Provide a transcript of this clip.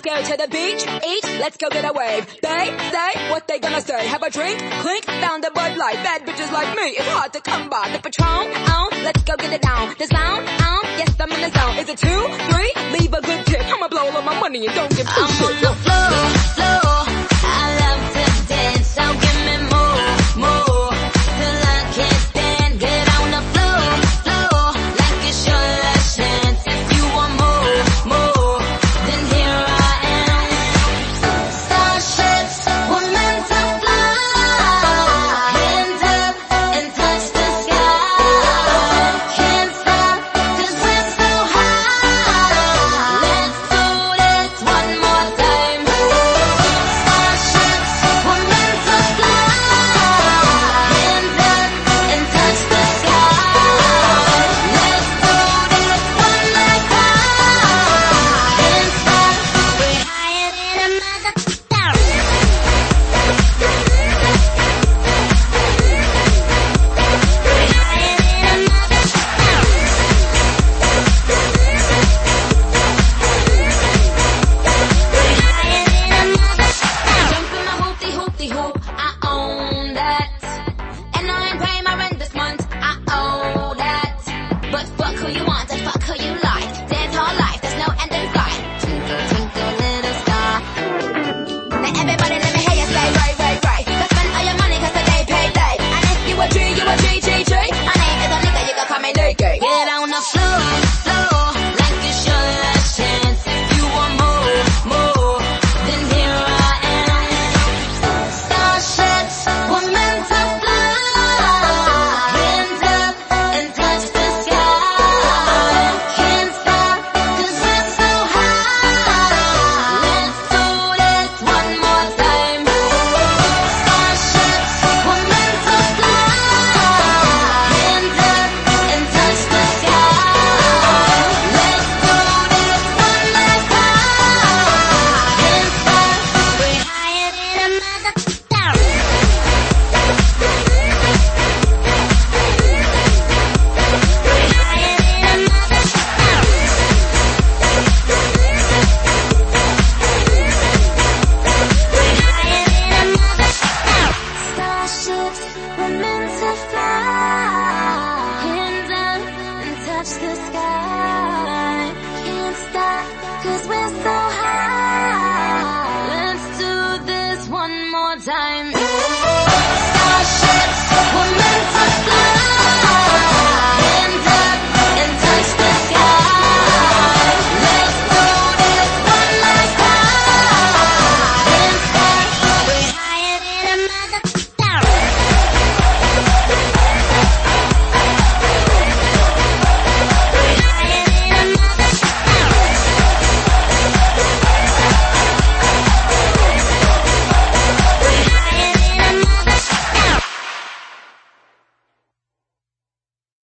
go to the beach, eat, let's go get a wave. They say what they gonna say. Have a drink, clink, found a Bud Light. Bad bitches like me, it's hard to come by. The Patron, let's go get it down. The sound, yes, I'm in the zone. Is it 2, 3? Leave a good tip. I'ma blow all of my money and don't